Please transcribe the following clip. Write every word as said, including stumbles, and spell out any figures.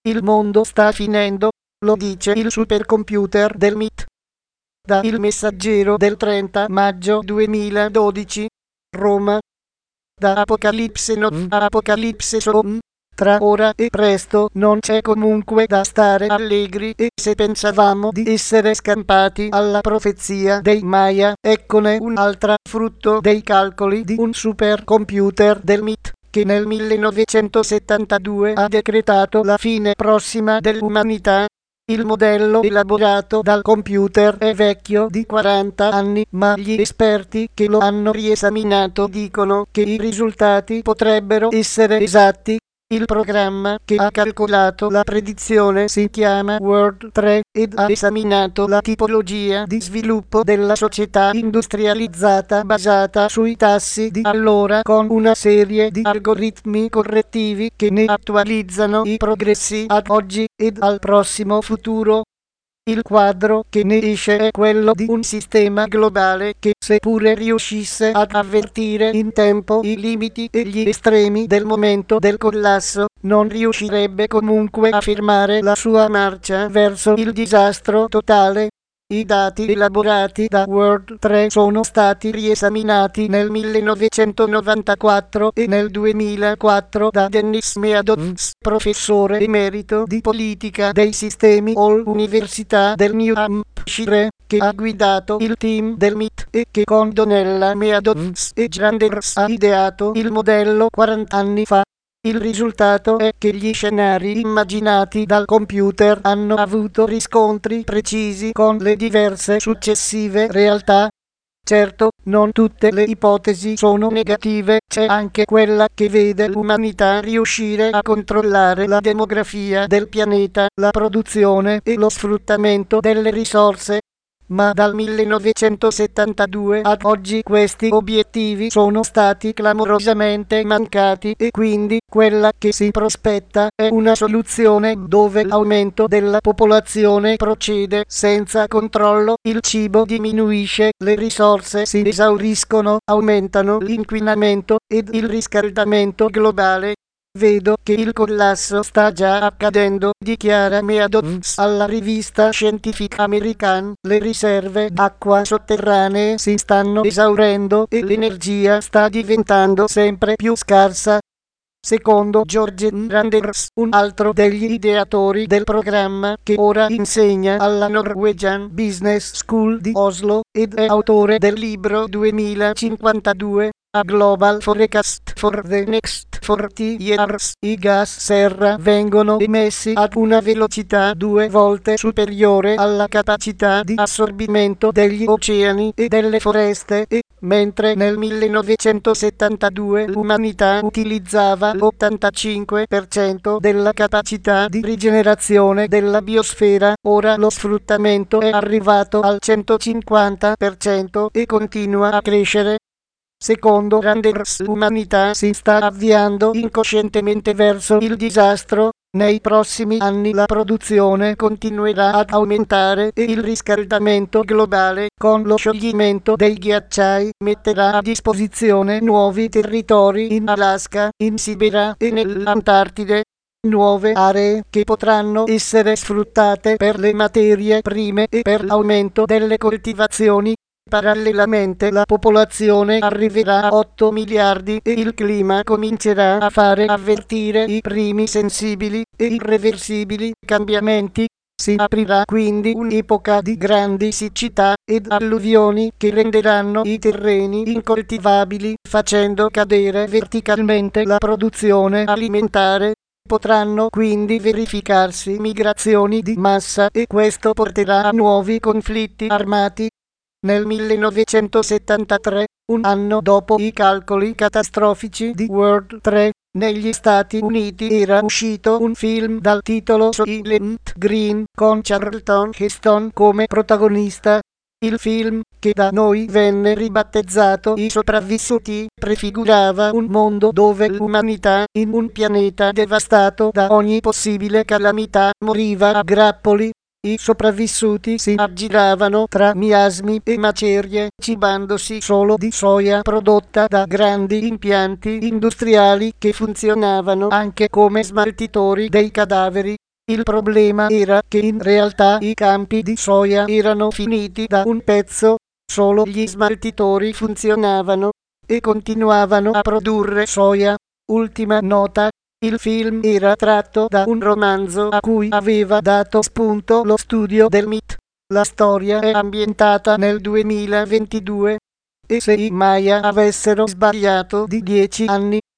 Il mondo sta finendo, lo dice il supercomputer del M I T. Da Il Messaggero del trenta maggio duemiladodici, Roma. Da Apocalipse Nov a Apocalipse Som. Tra ora e presto non c'è comunque da stare allegri, e se pensavamo di essere scampati alla profezia dei Maya, eccone un'altra, frutto dei calcoli di un supercomputer del M I T, che nel millenovecentosettantadue ha decretato la fine prossima dell'umanità. Il modello elaborato dal computer è vecchio di quaranta anni, ma gli esperti che lo hanno riesaminato dicono che i risultati potrebbero essere esatti. Il programma che ha calcolato la predizione si chiama World tre ed ha esaminato la tipologia di sviluppo della società industrializzata basata sui tassi di allora con una serie di algoritmi correttivi che ne attualizzano i progressi ad oggi ed al prossimo futuro. Il quadro che ne esce è quello di un sistema globale che, seppure riuscisse ad avvertire in tempo i limiti e gli estremi del momento del collasso, non riuscirebbe comunque a fermare la sua marcia verso il disastro totale. I dati elaborati da World tre sono stati riesaminati nel millenovecentonovantaquattro e nel duemilaquattro da Dennis Meadows, professore emerito di politica dei sistemi all'Università del New Hampshire, che ha guidato il team del M I T e che con Donella Meadows e Janders ha ideato il modello quaranta anni fa. Il risultato è che gli scenari immaginati dal computer hanno avuto riscontri precisi con le diverse successive realtà. Certo, non tutte le ipotesi sono negative, c'è anche quella che vede l'umanità riuscire a controllare la demografia del pianeta, la produzione e lo sfruttamento delle risorse. Ma dal millenovecentosettantadue ad oggi questi obiettivi sono stati clamorosamente mancati e quindi quella che si prospetta è una soluzione dove l'aumento della popolazione procede senza controllo, il cibo diminuisce, le risorse si esauriscono, aumentano l'inquinamento ed il riscaldamento globale. Vedo che il collasso sta già accadendo, dichiara Meadows alla rivista scientifica American. Le riserve d'acqua sotterranee si stanno esaurendo e l'energia sta diventando sempre più scarsa. Secondo George Randers, un altro degli ideatori del programma, che ora insegna alla Norwegian Business School di Oslo ed è autore del libro duemilacinquantadue, A Global Forecast for the Next quaranta Years, i gas serra vengono emessi ad una velocità due volte superiore alla capacità di assorbimento degli oceani e delle foreste e, mentre nel millenovecentosettantadue l'umanità utilizzava l'ottantacinque per cento della capacità di rigenerazione della biosfera, ora lo sfruttamento è arrivato al centocinquanta per cento e continua a crescere. Secondo Randers, l'umanità si sta avviando incoscientemente verso il disastro. Nei prossimi anni la produzione continuerà ad aumentare e il riscaldamento globale, con lo scioglimento dei ghiacciai, metterà a disposizione nuovi territori in Alaska, in Siberia e nell'Antartide. Nuove aree che potranno essere sfruttate per le materie prime e per l'aumento delle coltivazioni. Parallelamente la popolazione arriverà a otto miliardi e il clima comincerà a fare avvertire i primi sensibili e irreversibili cambiamenti. Si aprirà quindi un'epoca di grandi siccità ed alluvioni che renderanno i terreni incoltivabili, facendo cadere verticalmente la produzione alimentare. Potranno quindi verificarsi migrazioni di massa e questo porterà a nuovi conflitti armati. Nel millenovecentosettantatré, un anno dopo i calcoli catastrofici di World tre, negli Stati Uniti era uscito un film dal titolo Soylent Green con Charlton Heston come protagonista. Il film, che da noi venne ribattezzato I sopravvissuti, prefigurava un mondo dove l'umanità, in un pianeta devastato da ogni possibile calamità, moriva a grappoli. I sopravvissuti si aggiravano tra miasmi e macerie, cibandosi solo di soia prodotta da grandi impianti industriali che funzionavano anche come smaltitori dei cadaveri. Il problema era che in realtà i campi di soia erano finiti da un pezzo, solo gli smaltitori funzionavano e continuavano a produrre soia. Ultima nota: il film era tratto da un romanzo a cui aveva dato spunto lo studio del M I T. La storia è ambientata nel duemilaventidue e se i Maya avessero sbagliato di dieci anni,